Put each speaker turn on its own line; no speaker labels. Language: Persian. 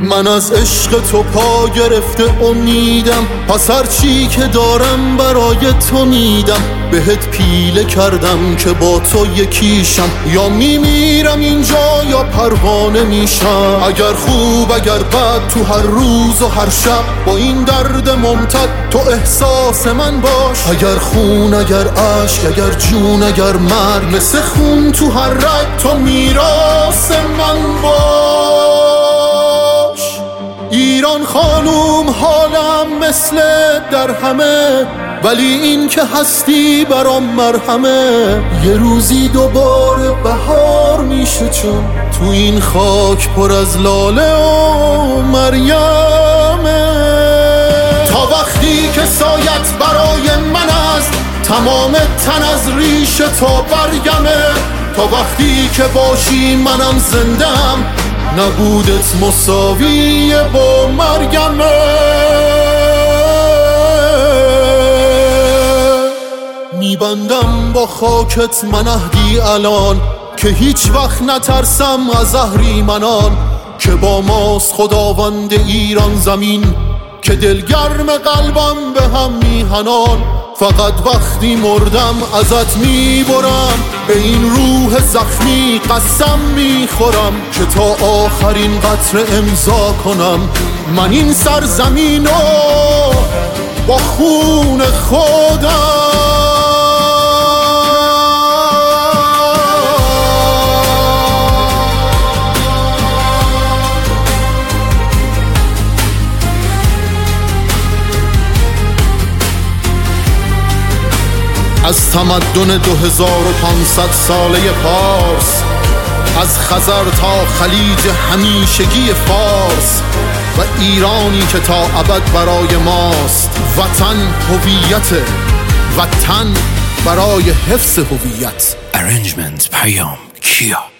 من از عشق تو پا گرفته امیدم، پس هرچی که دارم برای تو میدم. بهت پیله کردم که با تو یکیشم، یا میمیرم اینجا یا پروانه میشم. اگر خوب اگر بد تو هر روز و هر شب، با این درد ممتد تو احساس من باش. اگر خون اگر عشق اگر جون اگر مرگ، مثل خون تو هر رگ تو میراث من باش. ایران خانوم حالم مثل در همه، ولی این که هستی برام مرهمه. یه روزی دوباره بهار میشه چون تو این خاک پر از لاله و مریمه. تا وقتی که سایت برای من است، تمام تن از ریش تا برگمه. تا وقتی که باشی منم زندم، نبودت مساوی با مرگمه. میبندم با خاکت من عهدی الان، که هیچ وقت نترسم از اهریمنان. که با ماست خداوند ایران زمین، که دلگرم قلبم به هم میهنان. فقط وقتی مردم ازت میبرم، به این روح زخمی قسم میخورم که تا آخرین قطره امضا کنم من این سرزمینو با خون خودم. از تمدن 2500 ساله پارس، از خزر تا خلیج همیشگی فارس، و ایرانی که تا ابد برای ماست. وطن هویت، وطن برای حفظ هویت.
Arrangement پیام کیا.